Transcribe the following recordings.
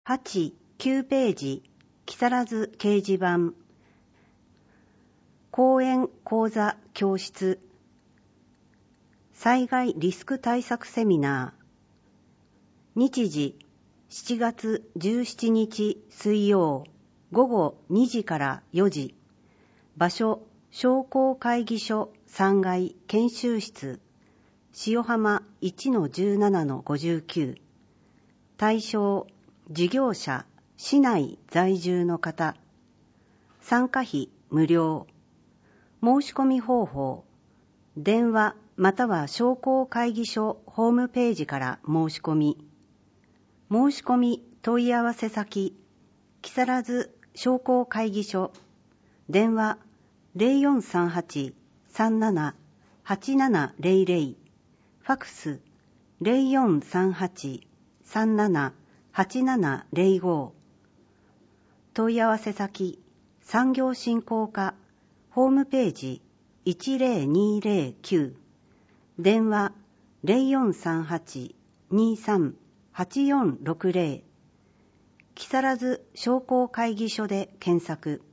8、9ページ、木更津掲示板。講演講座教室。災害リスク対策セミナー。日時、7月17日水曜、午後2時から4時。場所、商工会議所3階研修室。塩浜 1-17-59。対象、事業者、市内在住の方。参加費無料。申し込み方法。電話または商工会議所ホームページから申し込み。申し込み問い合わせ先。木更津商工会議所。電話 0438-37-8700。ファクス 0438-37-8705。問い合わせ先、産業振興課、ホームページ10209。電話 0438-23-8460。木更津商工会議所で検索。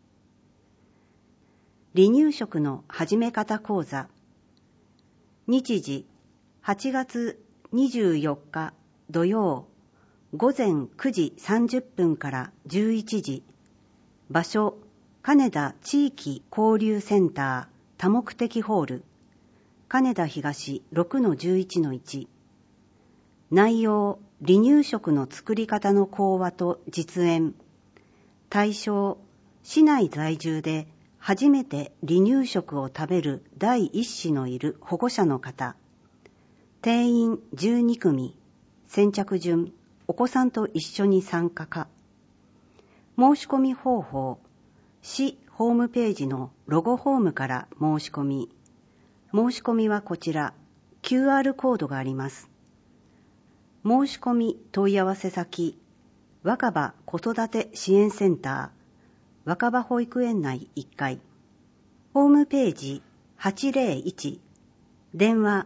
離乳食の始め方講座。日時、8月24日土曜、午前9時30分から11時。場所、金田地域交流センター多目的ホール。金田東 6-11-1。内容、離乳食の作り方の講話と実演。対象、市内在住で初めて離乳食を食べる第一子のいる保護者の方。定員12組。先着順、お子さんと一緒に参加か。申し込み方法。市ホームページのロゴホームから申し込み。申し込みはこちら、QR コードがあります。申し込み問い合わせ先、若葉子育て支援センター、若葉保育園内1階。ホームページ801。電話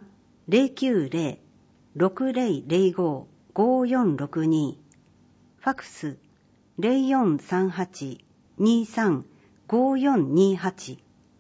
090-6005-5462。ファクス0438-23-5428。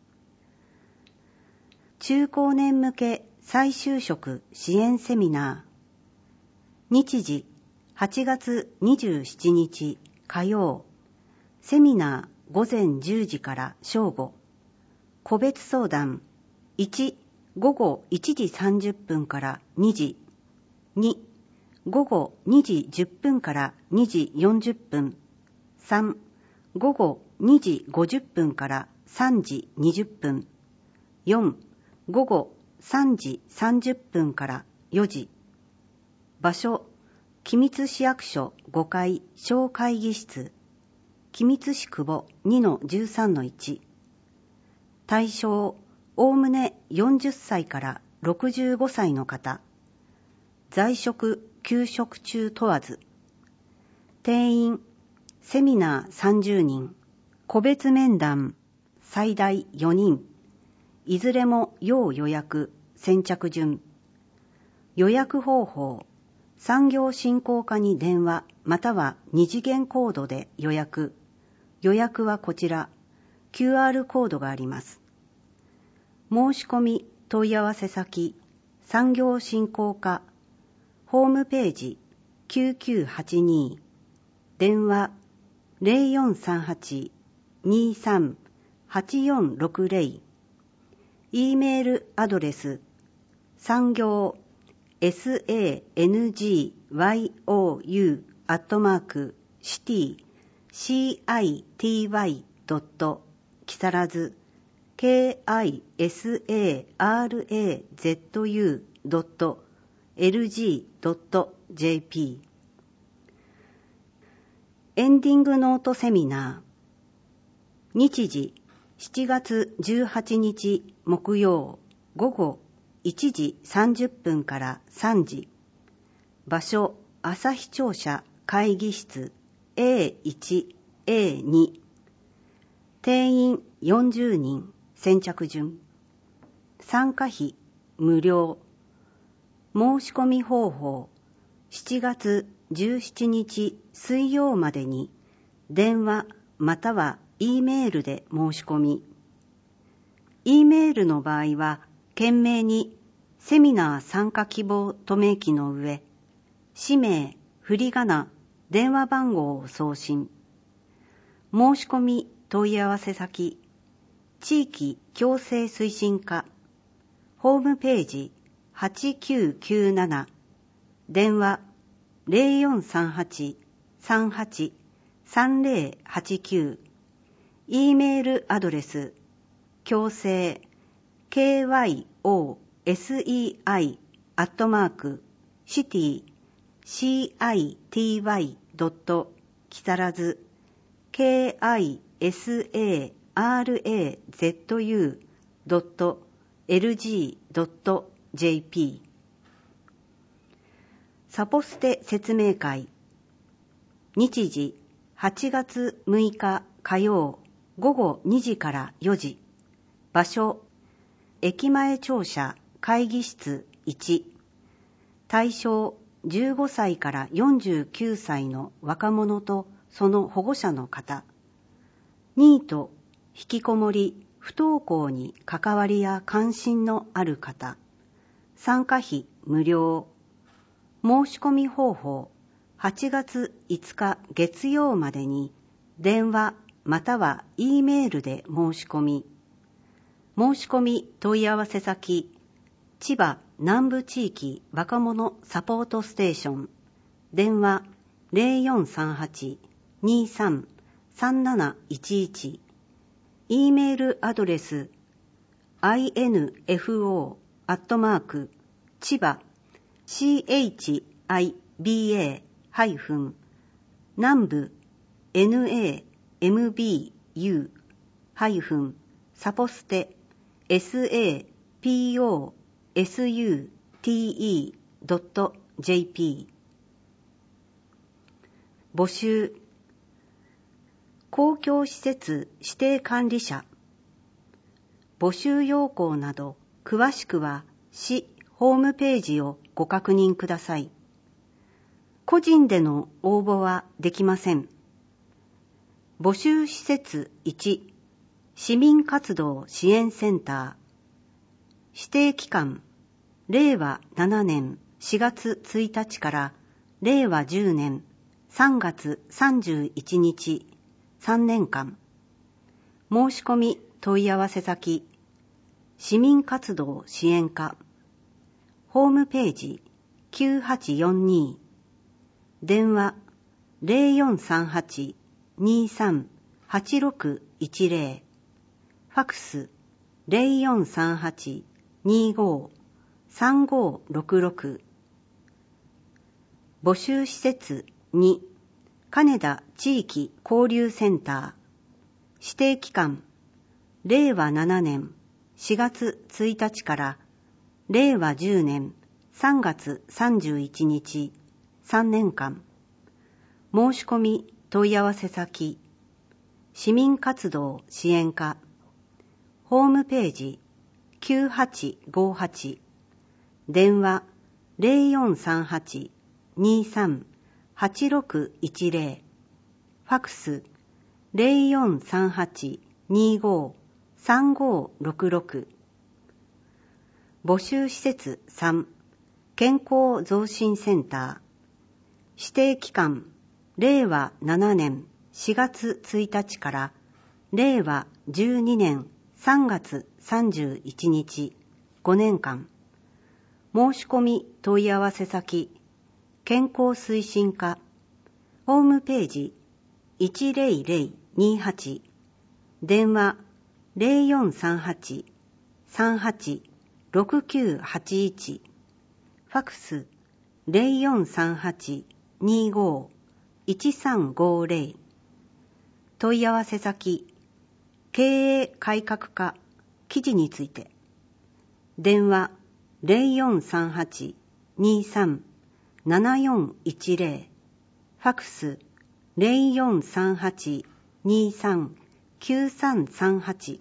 中高年向け再就職支援セミナー。日時、8月27日火曜。セミナー午前10時から正午。個別相談。1、午後1時30分から2時。2、午後2時10分から2時40分。3、午後2時50分から3時20分。4、午後3時30分から4時。場所、君津市役所5階小会議室。君津市久保 2-13-1。対象、おおむね40歳から65歳の方。在職、休職中問わず。定員、セミナー30人。個別面談、最大4人。いずれも要予約、先着順。予約方法、産業振興課に電話または2次元コードで予約。予約はこちら、QR コードがあります。申し込み問い合わせ先、産業振興課、ホームページ9982。電話0438-23-8460。E メールアドレス、産業sangyo@city.kisarazu kisarazu.lg.jp。 エンディングノートセミナー。日時、7月18日木曜、午後1時30分から3時。場所、朝日庁舎会議室 A1、A2。定員40人、先着順。参加費無料。申し込み方法、7月 17日水曜までに電話または E メールで申し込み、E メールの場合は懸命にセミナー参加希望と明記の上、氏名、振り仮名、電話番号を送信。申し込み問い合わせ先、地域共生推進課、ホームページ8997、電話 0438-38-3089、E メールアドレス、共生 kyosei@city.city.木更津 kisarazu.lg.jp サポステ説明会。日時8月6日火曜午後2時から4時。場所駅前庁舎会議室1。対象15歳から49歳の若者とその保護者の方。ニート、引きこもり、不登校に関わりや関心のある方。参加費無料。申し込み方法、8月5日月曜までに電話または E メールで申し込み。申し込み問い合わせ先、千葉南部地域若者サポートステーション。電話0438-23-3711。E メールアドレス chiba-nambu-saposute.jp 募集公共施設指定管理者募集要項など詳しくは市ホームページをご確認ください。個人での応募はできません。募集施設1、市民活動支援センター。指定期間、令和7年4月1日から令和10年3月31日、3年間。申し込み問い合わせ先、市民活動支援課。ホームページ9842。電話0438-23-8610。ファクス0438-25-3566。募集施設2、金田地域交流センター。指定期間、令和7年4月1日から令和10年3月31日、3年間。申し込み問い合わせ先、市民活動支援課。ホームページ9858。電話0438-23-8610。ファクス0438-25-3566。募集施設3、健康増進センター。指定期間、令和7年4月1日から令和12年3月31日、5年間。申し込み問い合わせ先、健康推進課。ホームページ10028。電話0438-38-6981。ファクス0438-25-1350。問い合わせ先、経営改革課記事について。電話0438-23-7410。ファクス0438-23-9338。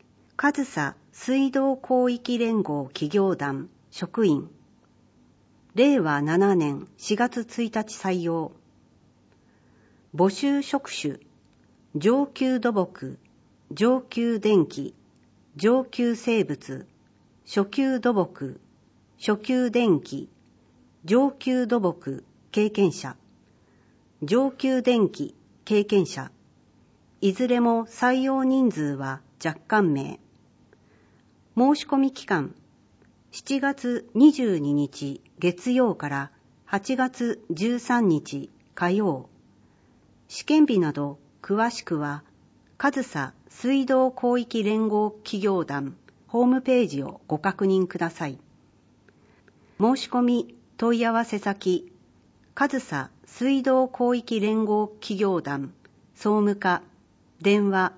上総水道広域連合企業団職員。 令和7年4月1日採用。募集職種、上級土木、上級電気、上級生物、初級土木、初級電気、上級土木経験者、上級電気経験者、いずれも採用人数は若干名。申し込み期間、7月22日月曜から8月13日火曜。試験日など詳しくは、上総水道広域連合企業団ホームページをご確認ください。申し込み問い合わせ先、上総水道広域連合企業団総務課、電話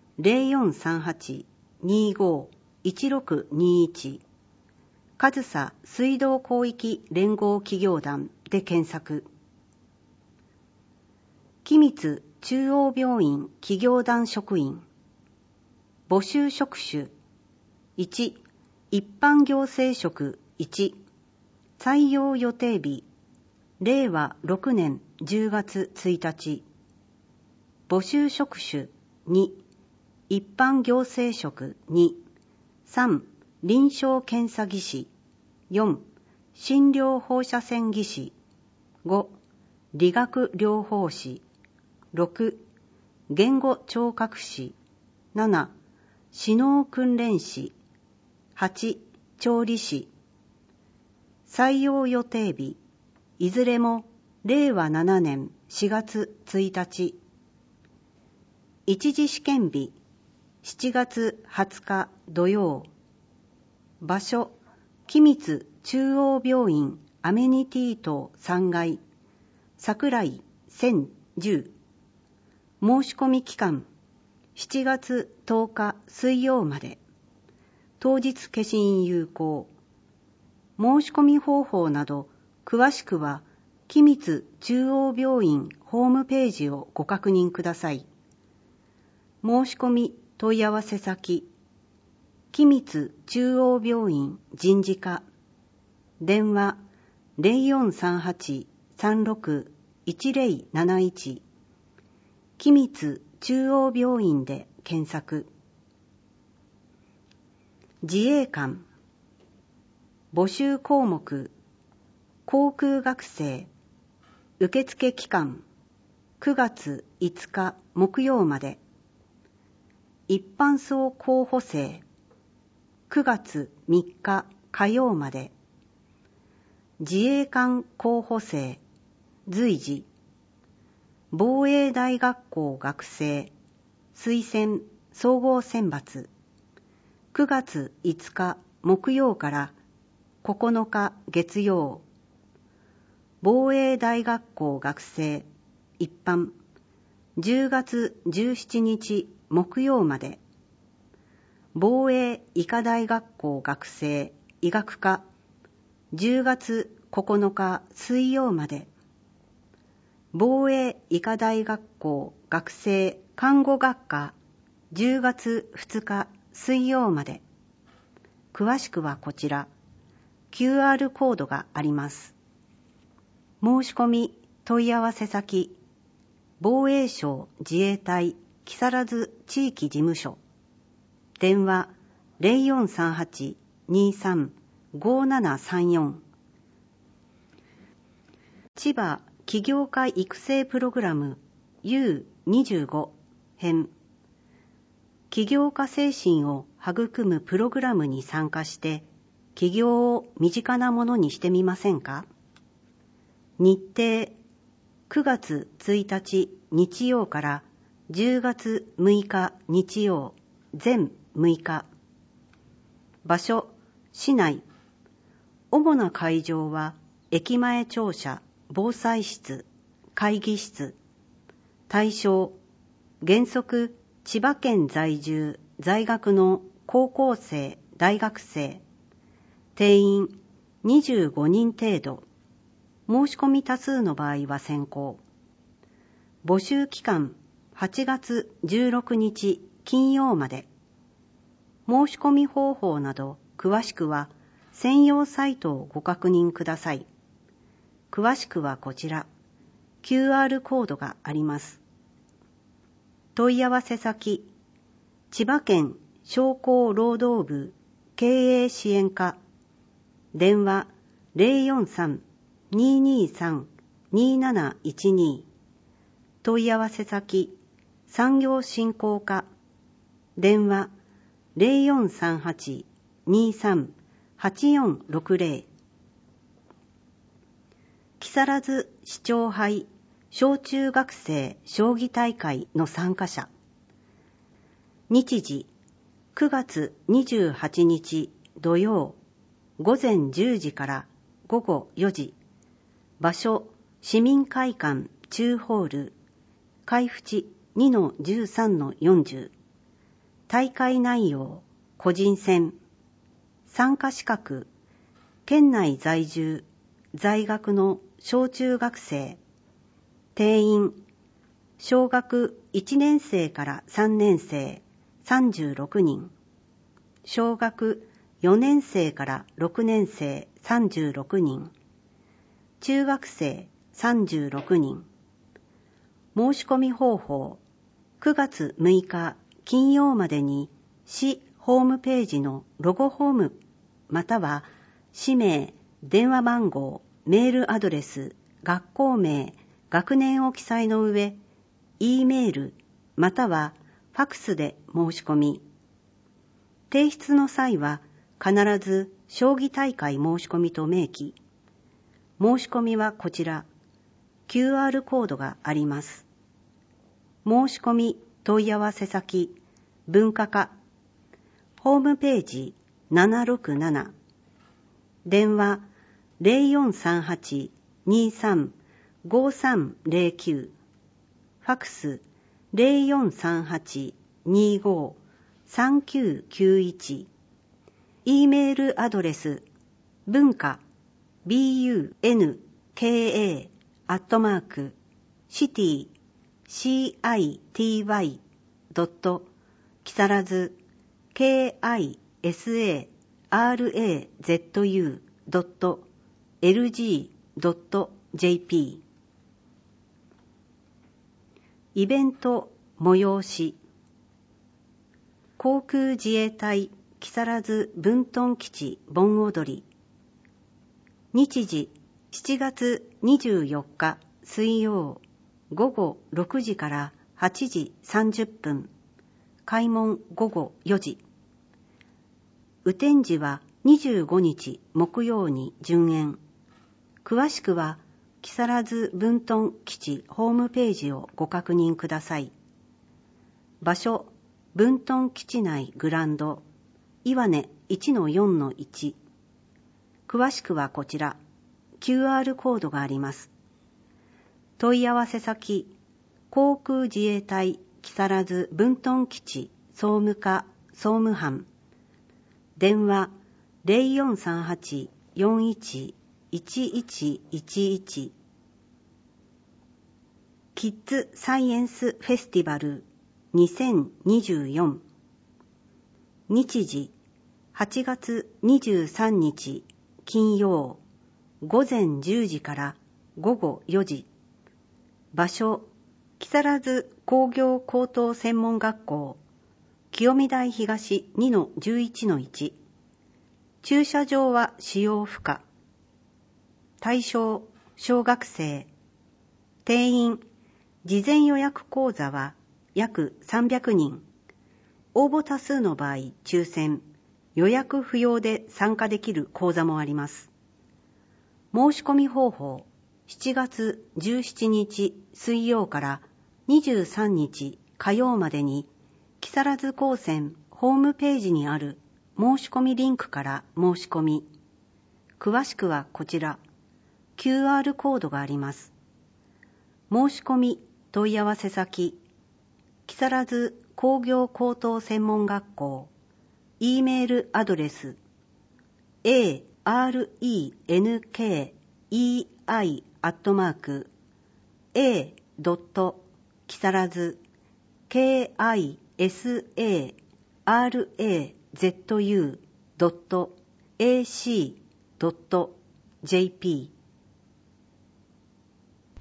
0438-25-1621 上総水道広域連合企業団で検索。君津中央病院企業団職員。募集職種。1、一般行政職1。採用予定日。令和6年10月1日。募集職種2、一般行政職2、3、臨床検査技師、4、診療放射線技師、5、理学療法士、6、言語聴覚士、7、指導訓練士、8、調理師。採用予定日、いずれも令和7年4月1日。一次試験日、7月20日土曜。場所、君津中央病院アメニティ棟3階、桜井1010。申し込み期間、7月10日水曜まで。当日消印有効。申し込み方法など、詳しくは、君津中央病院ホームページをご確認ください。申し込み問い合わせ先、君津中央病院人事課、電話 0438-361071 君津中央病院で検索。自衛官。募集項目、航空学生。受付期間、9月5日木曜まで。一般層候補生、9月3日火曜まで。自衛官候補生、随時。防衛大学校学生、推薦総合選抜。9月5日木曜から9日月曜。防衛大学校学生、一般。10月17日木曜まで。防衛医科大学校学生医学科10月9日水曜まで。防衛医科大学校学生看護学科10月2日水曜まで。詳しくはこちら QR コードがあります。申し込み問い合わせ先、防衛省自衛隊木更津地域事務所。電話 0438-23-5734。千葉起業家育成プログラム U25 編。起業家精神を育むプログラムに参加して、起業を身近なものにしてみませんか？日程、9月1日日曜から10月6日日曜、全6日。場所、市内。主な会場は、駅前庁舎、防災室、会議室。対象、原則、千葉県在住、在学の高校生、大学生。定員、25人程度。申し込み多数の場合は先行。募集期間、8月16日金曜まで。申し込み方法など詳しくは専用サイトをご確認ください。 詳しくはこちら。QR コードがあります。問い合わせ先、千葉県商工労働部経営支援課、電話043-223-2712、問い合わせ先、産業振興課、電話0438-23-8460、木更津市長杯小中学生将棋大会の参加者。日時9月28日土曜午前10時から午後4時。場所市民会館中ホール海淵 2-13-40。大会内容個人戦。参加資格県内在住在学の小中学生。定員小学1年生から3年生36人、小学4年生から6年生36人、中学生36人。申し込み方法9月6日金曜までに市ホームページのロゴホームまたは氏名、電話番号、メールアドレス、学校名、学年を記載の上、E メールまたはファクスで申し込み。提出の際は必ず将棋大会申し込みと明記。申し込みはこちら、QR コードがあります。申し込み問い合わせ先、文化課、ホームページ767、電話0438-23-5309、ファクス0438-25-3991、E メールアドレス文化 bunka.city.city. 木更津 kisarazu.lg.jp。 イベント催し航空自衛隊木更津分屯基地盆踊り。日時7月24日水曜午後6時から8時30分、開門午後4時。雨天時は25日木曜に順延。詳しくは木更津分屯基地ホームページをご確認ください。場所分屯基地内グランド岩根 1-4-1。詳しくはこちら QR コードがあります。問い合わせ先航空自衛隊木更津分屯基地総務課総務班、電話0438-41-1111。キッズサイエンスフェスティバル2024。日時8月23日金曜午前10時から午後4時。場所木更津工業高等専門学校清見台東 2-11-1。駐車場は使用不可。対象小学生。定員事前予約講座は約300人。応募多数の場合抽選、予約不要で参加できる講座もあります。申し込み方法7月17日水曜から23日火曜までに木更津高専ホームページにある申し込みリンクから申し込み。詳しくはこちら QR コードがあります。申し込み問い合わせ先木更津工業高等専門学校 E メールアドレス arenk.kisarazu.ac.jp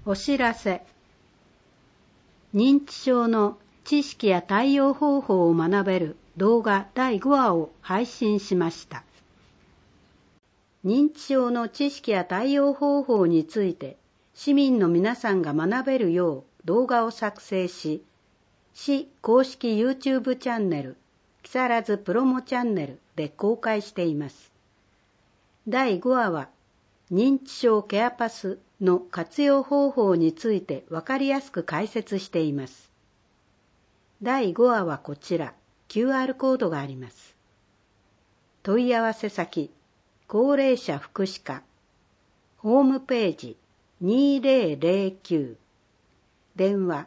お知らせ。認知症の知識や対応方法を学べる動画第5話を配信しました。認知症の知識や対応方法について市民の皆さんが学べるよう動画を作成し、市公式 YouTube チャンネル、木更津プロモチャンネルで公開しています。第5話は、認知症ケアパスの活用方法についてわかりやすく解説しています。第5話はこちら、QR コードがあります。問い合わせ先、高齢者福祉課、ホームページ2009、電話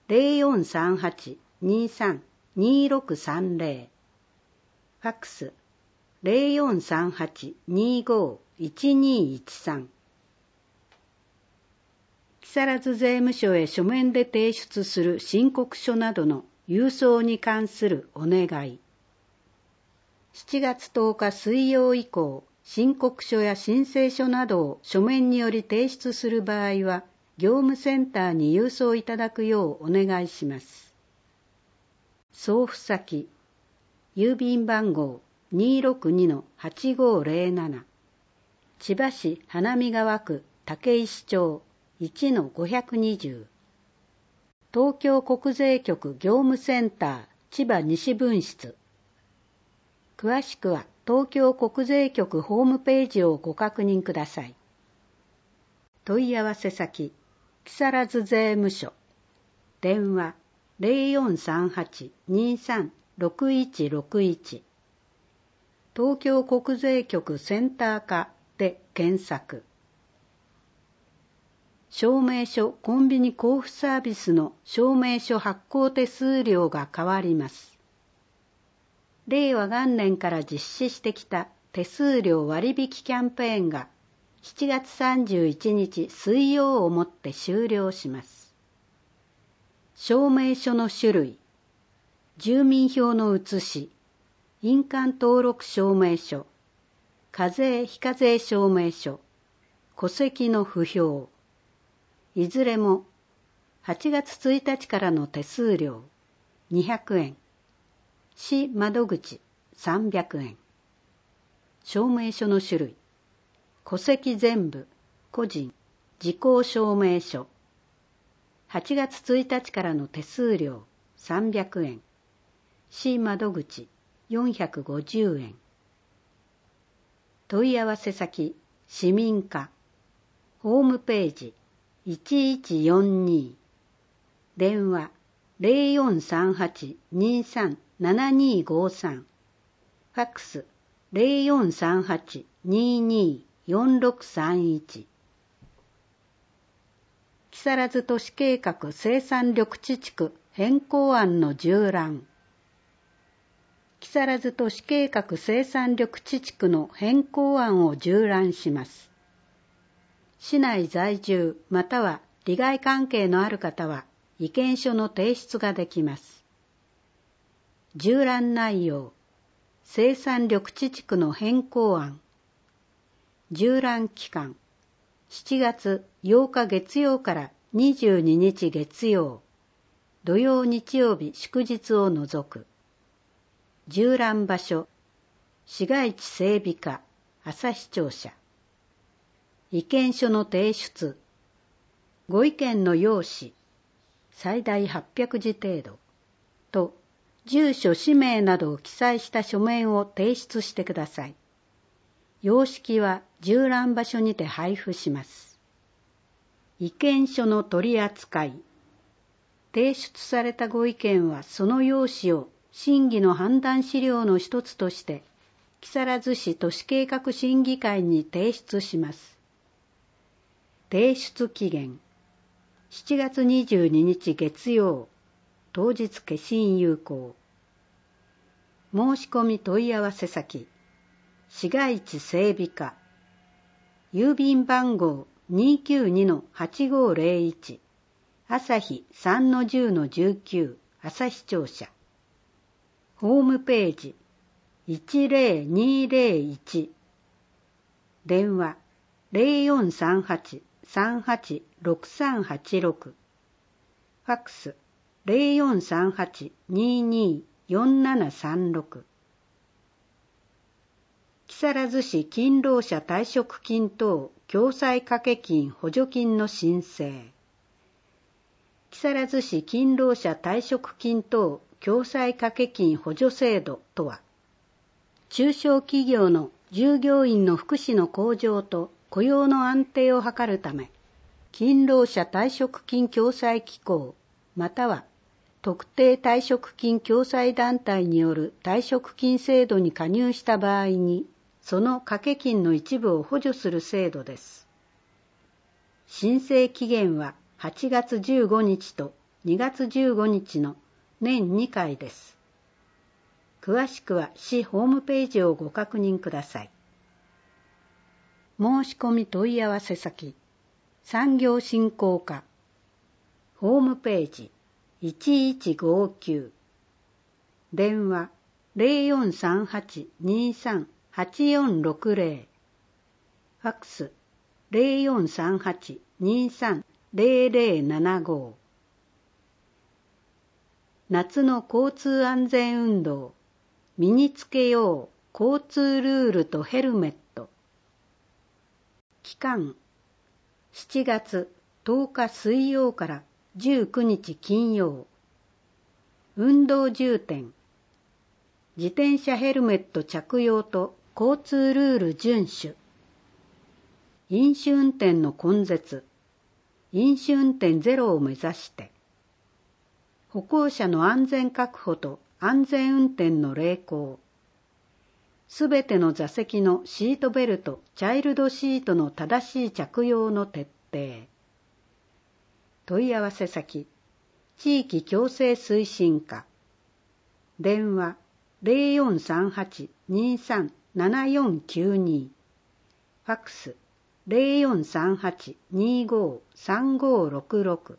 0438-23-2630、ファックス0438-25-1213。木更津税務署へ書面で提出する申告書などの郵送に関するお願い。7月10日水曜以降、申告書や申請書などを書面により提出する場合は、業務センターに郵送いただくようお願いします。送付先、郵便番号 262-8507、千葉市花見川区武石町 1-520、東京国税局業務センター千葉西分室。詳しくは東京国税局ホームページをご確認ください。問い合わせ先、木更津税務署、電話0438-23-6161、東京国税局センター課で検索。証明書コンビニ交付サービスの証明書発行手数料が変わります。令和元年から実施してきた手数料割引キャンペーンが7月31日水曜をもって終了します。証明書の種類、住民票の写し、印鑑登録証明書、課税非課税証明書、戸籍の不評、いずれも8月1日からの手数料200円、市窓口300円。証明書の種類、戸籍全部、個人、時効証明書。8月1日からの手数料300円。市窓口450円。問い合わせ先、市民課。ホームページ1142。電話0438-23-7253。ファックス0438-22-4631。木更津都市計画生産緑地地区変更案の縦覧。木更津都市計画生産緑地地区の変更案を縦覧します。市内在住または利害関係のある方は意見書の提出ができます。縦覧内容、生産緑地地区の変更案。縦覧期間、7月8日月曜から22日月曜、土曜日曜日祝日を除く。縦覧場所、市街地整備課、朝日庁舎。意見書の提出、ご意見の要旨、最大800字程度と住所氏名などを記載した書面を提出してください。様式は縦覧場所にて配布します。意見書の取り扱い。提出されたご意見はその要旨を審議の判断資料の一つとして木更津市都市計画審議会に提出します。提出期限7月22日月曜、当日消印有効。申し込み問い合わせ先、市街地整備課、郵便番号 292-8501、朝日 3-10-19、朝日庁舎。ホームページ10201。電話0438 0438-6386、ファックス0438-22-4736、木更津市勤労者退職金等共済掛金補助金の申請。木更津市勤労者退職金等共済掛金補助制度とは、中小企業の従業員の福祉の向上と雇用の安定を図るため、勤労者退職金共済機構または特定退職金共済団体による退職金制度に加入した場合に、その掛金の一部を補助する制度です。申請期限は8月15日と2月15日の年2回です。詳しくは市ホームページをご確認ください。申し込み問い合わせ先、産業振興課、ホームページ1159、電話0438-23-8460、ファックス0438-23-0075。夏の交通安全運動、身につけよう交通ルールとヘルメット。期間、7月10日水曜から19日金曜。運動重点、自転車ヘルメット着用と交通ルール遵守。飲酒運転の根絶、飲酒運転ゼロを目指して。歩行者の安全確保と安全運転の励行。すべての座席のシートベルト、チャイルドシートの正しい着用の徹底。問い合わせ先、地域共生推進課。電話0438-23-7492。ファックス0438-25-3566。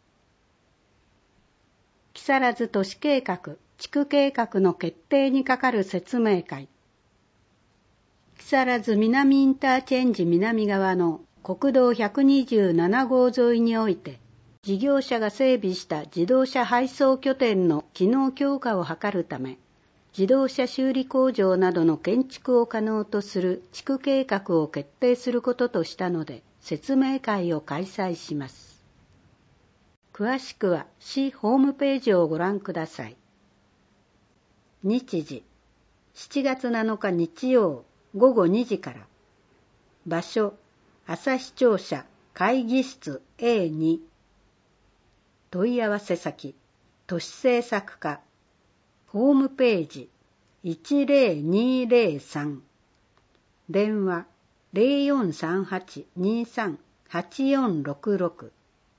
木更津都市計画・地区計画の決定に係る説明会。木更津南インターチェンジ南側の国道127号沿いにおいて、事業者が整備した自動車配送拠点の機能強化を図るため、自動車修理工場などの建築を可能とする地区計画を決定することとしたので、説明会を開催します。詳しくは市ホームページをご覧ください。日時、7月7日日曜午後2時から。場所、朝日庁舎会議室 A2。問い合わせ先、都市政策課。ホームページ10203。電話0438-23-8466。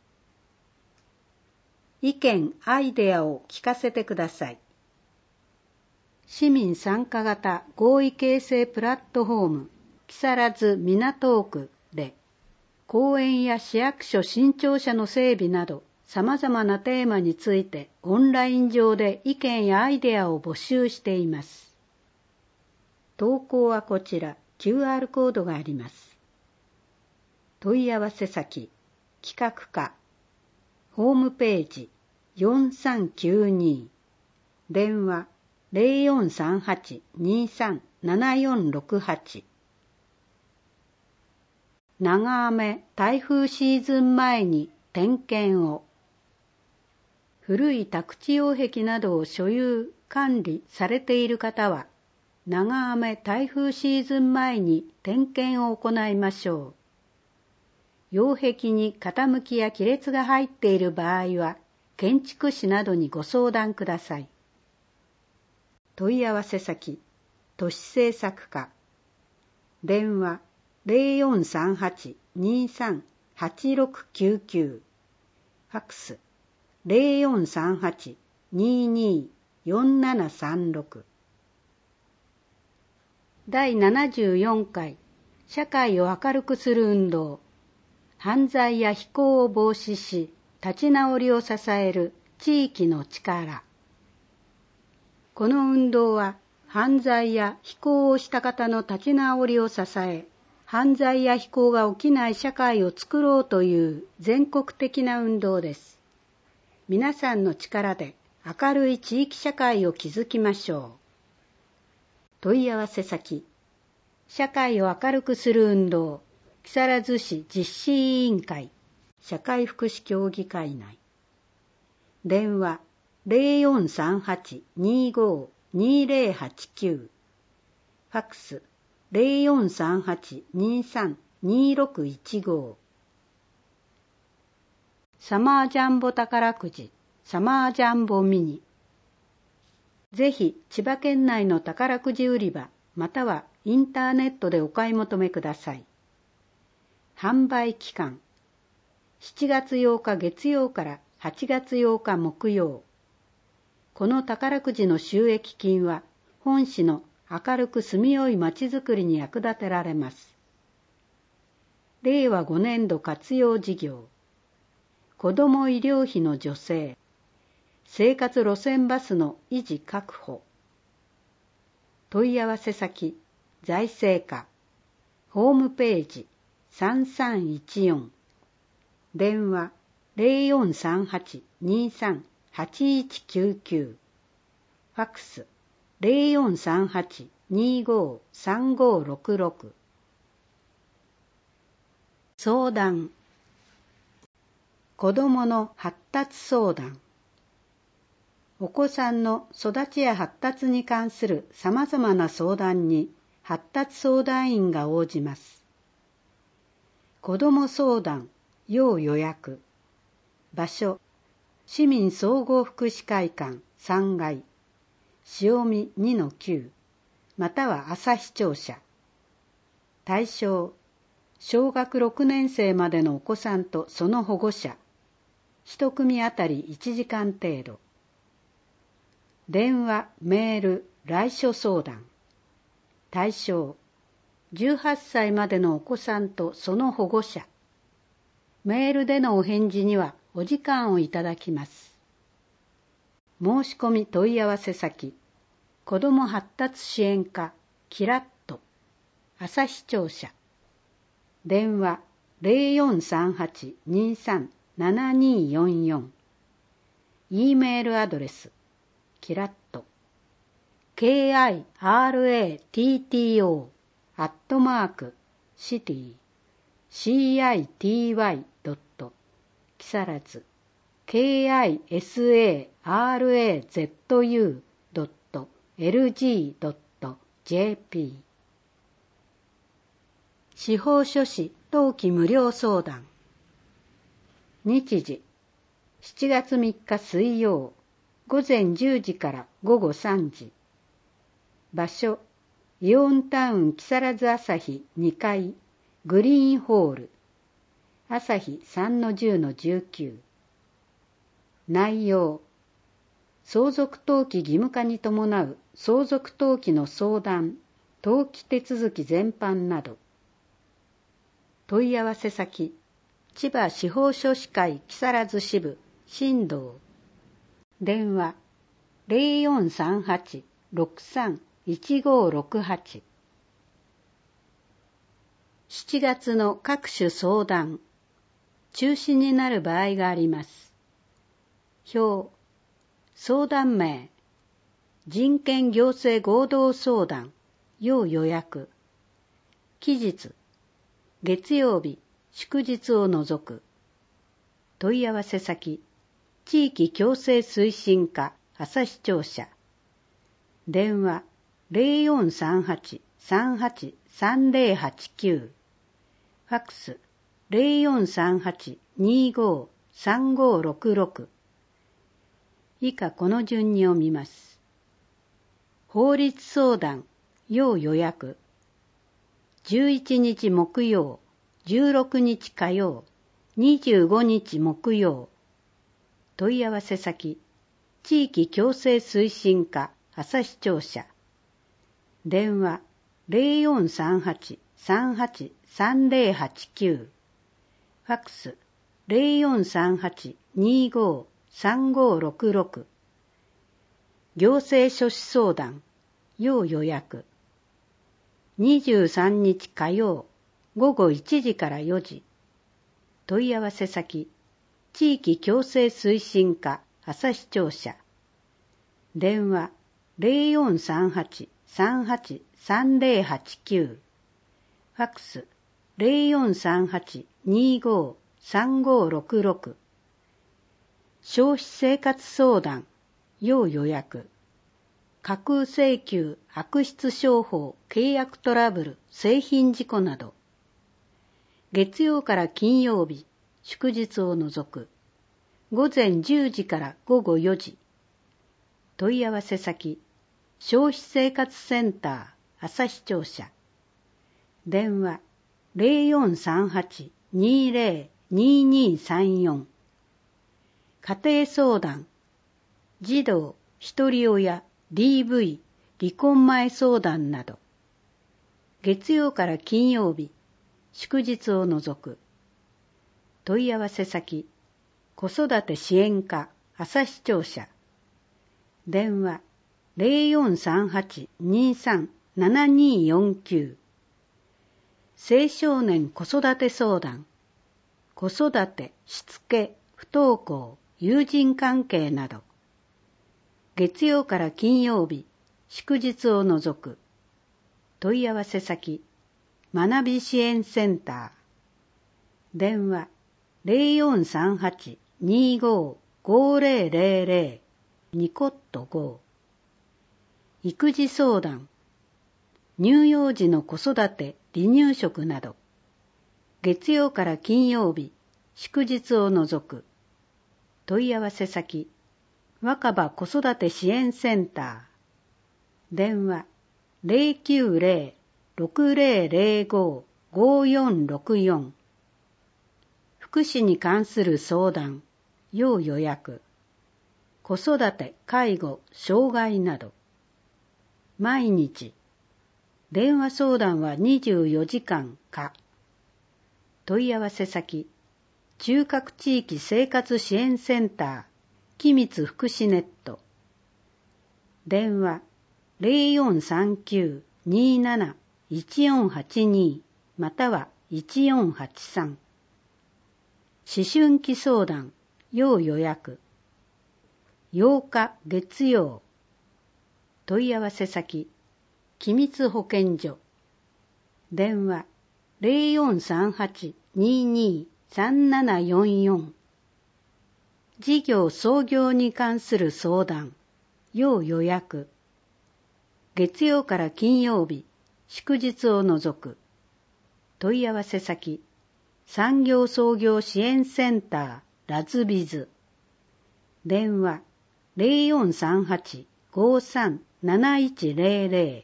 意見・アイデアを聞かせてください。市民参加型合意形成プラットフォーム木更津港区で、公園や市役所新庁舎の整備など、様々なテーマについてオンライン上で意見やアイデアを募集しています。投稿はこちら QR コードがあります。問い合わせ先、企画課、ホームページ4392、電話0438-23-7468。長雨台風シーズン前に点検を。古い宅地擁壁などを所有・管理されている方は、長雨台風シーズン前に点検を行いましょう。擁壁に傾きや亀裂が入っている場合は、建築士などにご相談ください。問い合わせ先、都市政策課。電話0438-23-8699。ファックス0438-22-4736。第74回社会を明るくする運動、犯罪や非行を防止し立ち直りを支える地域の力。この運動は犯罪や非行をした方の立ち直りを支え、 犯罪や非行が起きない社会を作ろうという全国的な運動です。皆さんの力で明るい地域社会を築きましょう。問い合わせ先、社会を明るくする運動、木更津市実施委員会、社会福祉協議会内。電話0438-25-2089、ファックス0438-23-2615。サマージャンボ宝くじ、サマージャンボミニ。ぜひ千葉県内の宝くじ売り場またはインターネットでお買い求めください。販売期間7月8日月曜から8月8日木曜。この宝くじの収益金は本市の明るく住みよいまちづくりに役立てられます。令和5年度活用事業、子ども医療費の助成、生活路線バスの維持確保。問い合わせ先、財政課、ホームページ3314、電話0438-23-8199、ファックス0438-25-3566。相談、子どもの発達相談。お子さんの育ちや発達に関するさまざまな相談に発達相談員が応じます。子ども相談要予約。場所、市民総合福祉会館3階、潮見 2-9、または朝日庁舎。対象、小学6年生までのお子さんとその保護者。1組あたり1時間程度。電話、メール、来所相談。対象、18歳までのお子さんとその保護者。メールでのお返事にはお時間をいただきます。申し込み問い合わせ先、子ども発達支援課、キラッと、朝日庁舎。電話0438-23-7244。E メールアドレス、キラッと、kiratto@city.city. 木更津 kisaраzu.lg.jp。 司法書士登記無料相談。日時7月3日水曜午前10時から午後3時。場所、イオンタウン木更津朝日2階グリーンホール朝日 3-10-19。内容、相続登記義務化に伴う相続登記の相談、登記手続き全般など。問い合わせ先、千葉司法書士会木更津支部新道。電話0438-63-1568。7月の各種相談、中止になる場合があります。表、相談名、人権行政合同相談、要予約。期日、月曜日、祝日を除く。問い合わせ先、地域共生推進課、朝日庁舎。電話0438-38-3089。ファックス0438-25-3566。以下この順に読みます。法律相談、要予約。11日木曜、16日火曜、25日木曜。問い合わせ先、地域共生推進課、朝日庁舎。電話0438-38-3089。ファックス0438-25-3566。行政書士相談、要予約。23日火曜、 午後1時から4時。問い合わせ先、地域共生推進課旭庁舎。電話0438-38-3089。ファックス0438-25-3566。消費生活相談、要予約。架空請求、悪質商法、契約トラブル、製品事故など。月曜から金曜日、祝日を除く。午前10時から午後4時。問い合わせ先、消費生活センター、旭庁舎。電話0438-20-2234。家庭相談、児童、一人親、DV、離婚前相談など。月曜から金曜日、祝日を除く。問い合わせ先、子育て支援課、旭庁舎。電話0438-23-7249。青少年子育て相談、子育て、しつけ、不登校、友人関係など。月曜から金曜日、祝日を除く。問い合わせ先、学び支援センター。電話0438-25-5000。ニコット5。育児相談、乳幼児の子育て、離乳食など。月曜から金曜日、祝日を除く。問い合わせ先、若葉子育て支援センター。電話090-6005-5464。福祉に関する相談、要予約。子育て、介護、障害など。毎日。電話相談は24時間か。問い合わせ先、中核地域生活支援センター、君津福祉ネット。電話0439-27-1482または1483。思春期相談、要予約。8日月曜。問い合わせ先、君津保健所。電話0438-22-3744。事業創業に関する相談、要予約。月曜から金曜日、祝日を除く。問い合わせ先、産業創業支援センター、ラズビズ。電話0438-53-7100。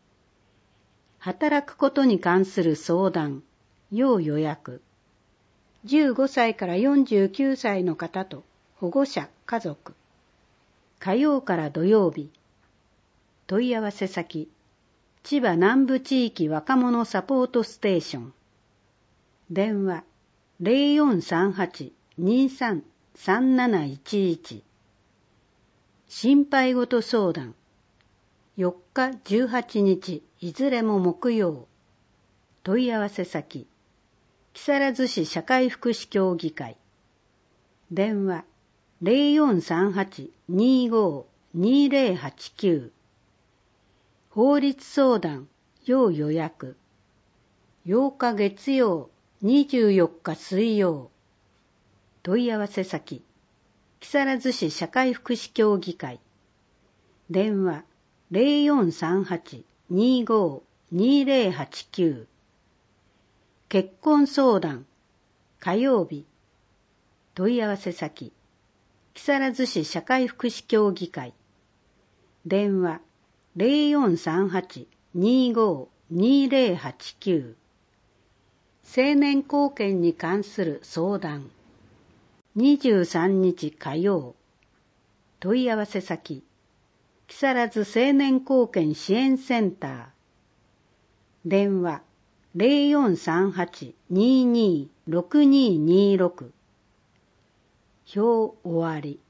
働くことに関する相談、要予約。15歳から49歳の方と保護者、家族。火曜から土曜日。問い合わせ先、千葉南部地域若者サポートステーション。電話0438-23-3711。心配ごと相談。4日、18日、いずれも木曜。問い合わせ先、木更津市社会福祉協議会。電話0438-25-2089。法律相談、要予約。8日月曜、24日水曜。問い合わせ先、木更津市社会福祉協議会。電話0438-25-2089。結婚相談、火曜日。問い合わせ先、木更津市社会福祉協議会。電話0438-25-2089。成年後見に関する相談。23日火曜。問い合わせ先、木更津成年後見支援センター。電話0438-22-6226。表終わり。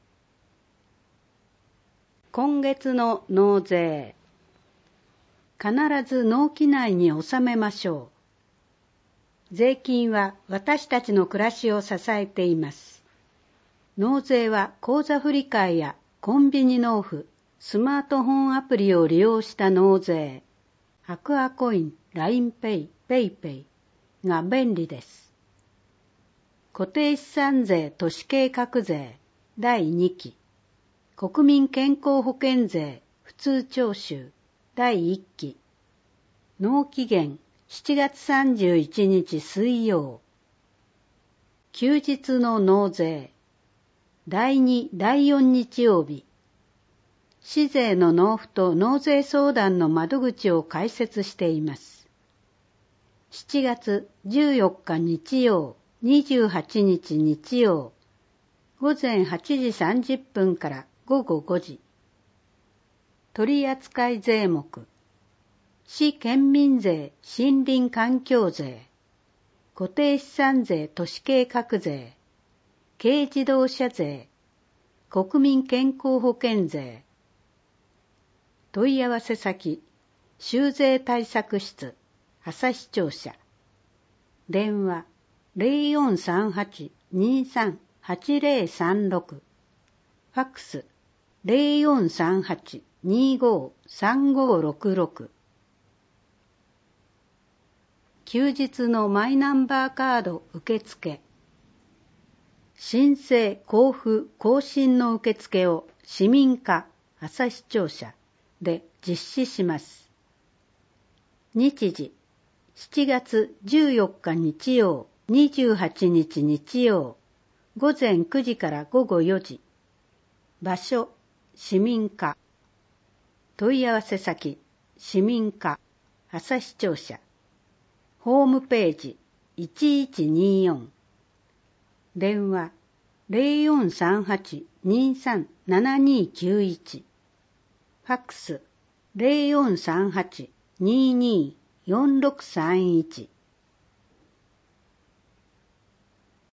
今月の納税。必ず納期内に納めましょう。 税金は私たちの暮らしを支えています。納税は口座振替やコンビニ納付、スマートフォンアプリを利用した納税、アクアコイン、LINEPay、PayPayが便利です。固定資産税都市計画税第2期、国民健康保険税普通徴収第1期、納期限7月31日水曜、休日の納税第2、第4日曜日、市税の納付と納税相談の窓口を開設しています。7月14日日曜、28日日曜、午前8時30分から午後5時。取扱税目、市県民税森林環境税、固定資産税都市計画税、軽自動車税、国民健康保険税。問い合わせ先、州税対策室、朝日庁舎。電話、0438-23-8036。ファックス、0438-25-3566。休日のマイナンバーカード受付。申請、交付、更新の受付を市民課、朝日庁舎で実施します。日時、7月14日日曜、28日日曜、午前9時から午後4時。場所、市民課。問い合わせ先、市民課、朝日庁舎。ホームページ、1124。電話、0438-23-7291。ファックス、0438-22-4631。